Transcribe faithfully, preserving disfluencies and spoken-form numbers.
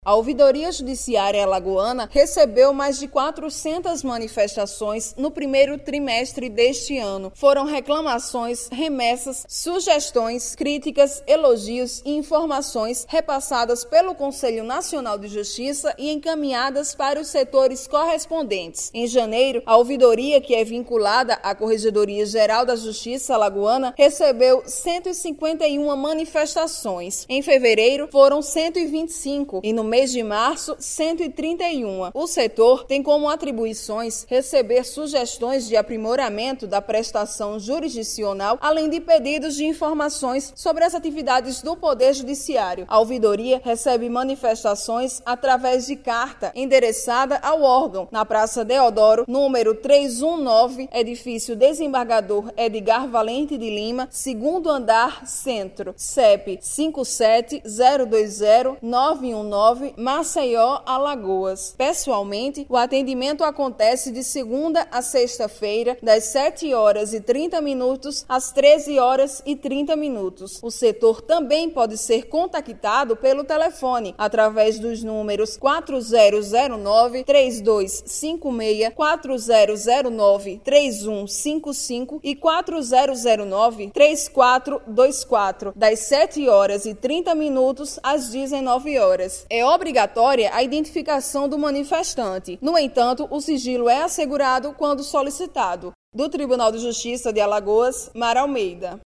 A Ouvidoria Judiciária Alagoana recebeu mais de quatrocentas manifestações no primeiro trimestre deste ano. Foram reclamações, remessas, sugestões, críticas, elogios e informações repassadas pelo Conselho Nacional de Justiça e encaminhadas para os setores correspondentes. Em janeiro, a ouvidoria, que é vinculada à Corregedoria Geral da Justiça Alagoana, recebeu cento e cinquenta e uma manifestações. Em fevereiro, foram cento e vinte e cinco e no mês de março, cento e trinta e um. O setor tem como atribuições receber sugestões de aprimoramento da prestação jurisdicional, além de pedidos de informações sobre as atividades do Poder Judiciário. A ouvidoria recebe manifestações através de carta endereçada ao órgão, na Praça Deodoro, número trezentos e dezenove, edifício Desembargador Edgar Valente de Lima, segundo andar, Centro, C E P cinco sete zero dois zero nove um nove, Maceió, Alagoas. Pessoalmente, o atendimento acontece de segunda a sexta-feira, das sete horas e trinta minutos às treze horas e trinta minutos. O setor também pode ser contactado pelo telefone, através dos números quatro zero zero nove, três dois cinco seis, quatro zero zero nove, três um cinco cinco e quatro zero zero nove, três quatro dois quatro, das sete horas e trinta minutos às dezenove horas. É obrigatória a identificação do manifestante. No entanto, o sigilo é assegurado quando solicitado. Do Tribunal de Justiça de Alagoas, Mara Almeida.